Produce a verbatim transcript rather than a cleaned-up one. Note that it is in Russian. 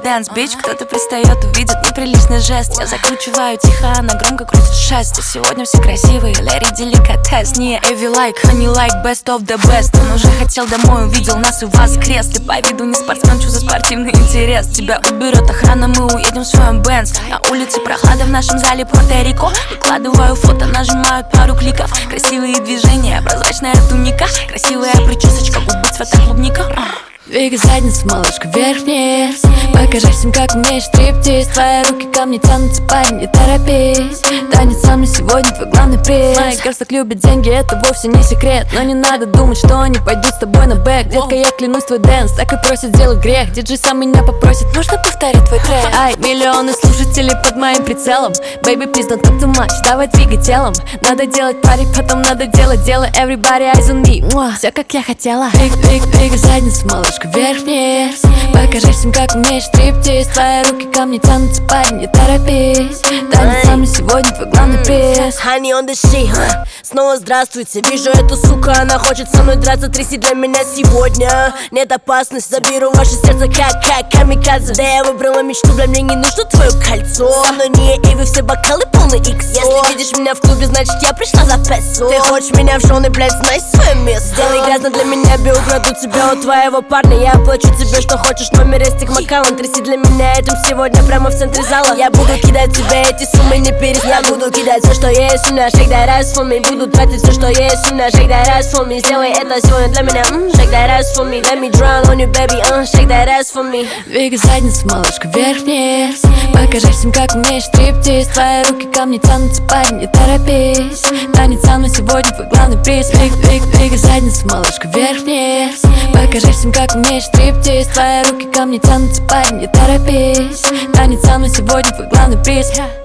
dance, bitch. Кто-то пристает, увидит неприличный жест. Я закручиваю тихо, она громко крутит шесть. И сегодня все красивые, Лэри деликатес. Не Эви лайк, honey like, best of the best. Он уже хотел домой, увидел нас и воскрес. Ты по виду не спортсмен, что за спортивный интерес? Тебя уберет охрана, мы уедем в своем Бенц. На улице прохлада, в нашем зале Пуэрто-Рико. Выкладываю фото, нажимают пару кликов. Красивые движения, прозрачная туника. Красивая причесочка, губы цвета клубника. Двигай задницу, малышка, вверх-вниз. Покажи всем, как умеешь стриптиз. Твои руки ко мне тянутся, парень, не торопись. Танец со мной сегодня твой главный приз. Мои girls так любят деньги, это вовсе не секрет. Но не надо думать, что они пойдут с тобой на бэк. Детка, я клянусь, твой дэнс так и просит сделать грех. Диджей сам меня попросит, можно повторить твой трек? Ай, миллионы слушателей под моим прицелом. Baby, please don't talk too much, давай двигай телом. Надо делать пари, потом надо делать дело. Everybody eyes on me, все как я хотела. Двигай задницу, малышка, вверх-вниз. Покажи всем, как умеешь стриптиз. Твои руки ко мне тянутся, парень, не торопись. Танец со мной сегодня твой главный приз. Honey on the shit, huh? Снова здравствуйте, вижу эту суку, она хочет со мной драться. Тряси для меня сегодня. Нет опасности, заберу ваше сердце как, как камикадзе. Да я выбрала мечту, бля, мне не нужно твое кольцо. Со мной не Эви, все бокалы полный икс. Если видишь меня в клубе, значит я пришла за песо. Ты хочешь меня в жены, блядь, знай свое место. Сделай грязно для меня, бе, украду тебя у твоего парня. Я оплачу тебе, что хочешь, номер Эстик Маккаун. Тряси для меня этим сегодня прямо в центре зала. Я буду кидать тебе эти суммы, не перестань. Я буду кидать все, что есть у меня, shake that ass for me. Буду тратить все, что есть у меня, shake that ass for me. Сделай это сегодня для меня, mm, shake that ass for me. Let me drown on you, baby, uh, shake that ass for me. Двигай задницу, малышка, вверх-вниз. Покажи всем, как умеешь стриптиз. Твои руки ко мне тянутся, парень, не торопись. Танец со мной сегодня твой главный приз. Двигай задницу, малышка, вверх-вниз. Покажи всем, как умеешь стриптиз. Твои руки ко мне тянутся, парень, не торопись. Танец со мной сегодня твой главный приз.